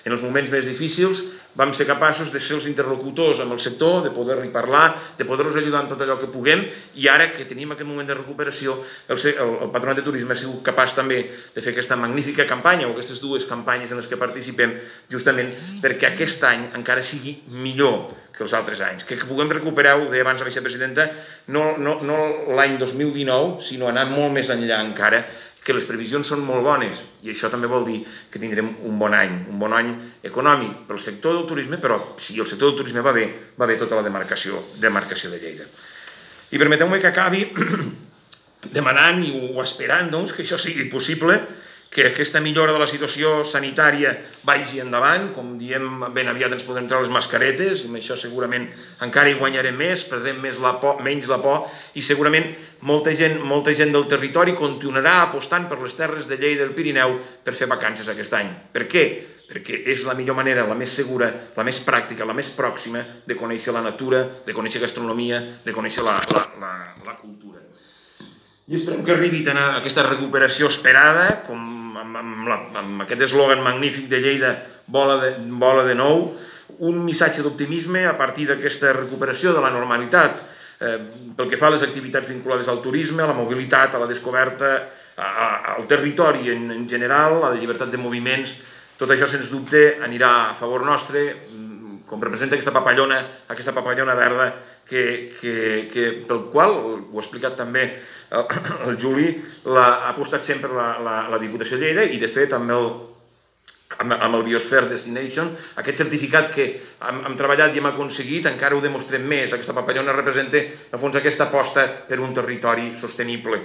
En els moments més difícils vam ser capaços de ser els interlocutors amb el sector, de poder-hi parlar, de poder-los ajudar en tot allò que puguem, i ara que tenim aquest moment de recuperació, el Patronat de Turisme ha sigut capaç també de fer aquesta magnífica campanya, o aquestes dues campanyes en les que participem, justament perquè aquest any encara sigui millor que els altres anys, que puguem recuperar, ho deia abans la vicepresidenta, no l'any 2019, sinó anar molt més enllà encara, que les previsions són molt bones, i això també vol dir que tindrem un bon any econòmic pel sector del turisme, però si el sector del turisme va bé tota la demarcació de Lleida. I permeteu-me que acabi demanant o esperant que això sigui possible, que aquesta millora de la situació sanitària vagi endavant, com diem, ben aviat ens podrem treure les mascaretes, i amb això segurament encara hi guanyarem més, perdrem menys la por, i segurament molta gent del territori continuarà apostant per les terres de Lleida i del Pirineu per fer vacances aquest any. Per què? Perquè és la millor manera, la més segura, la més pràctica, la més pròxima de conèixer la natura, de conèixer gastronomia, de conèixer la cultura. I esperem que arribi a aquesta recuperació esperada, com amb aquest eslògan magnífic de Lleida, vola de nou, un missatge d'optimisme a partir d'aquesta recuperació de la normalitat, pel que fa a les activitats vinculades al turisme, a la mobilitat, a la descoberta, al territori en general, a la llibertat de moviments. Tot això, sens dubte, anirà a favor nostre, com representa aquesta papallona verda, pel qual, ho ha explicat també el Juli, ha apostat sempre la Diputació de Lleida, i de fet amb el Biosphere Destination, aquest certificat que hem treballat i hem aconseguit, encara ho demostrem més. Aquesta papallona representa, en fons, aquesta aposta per un territori sostenible.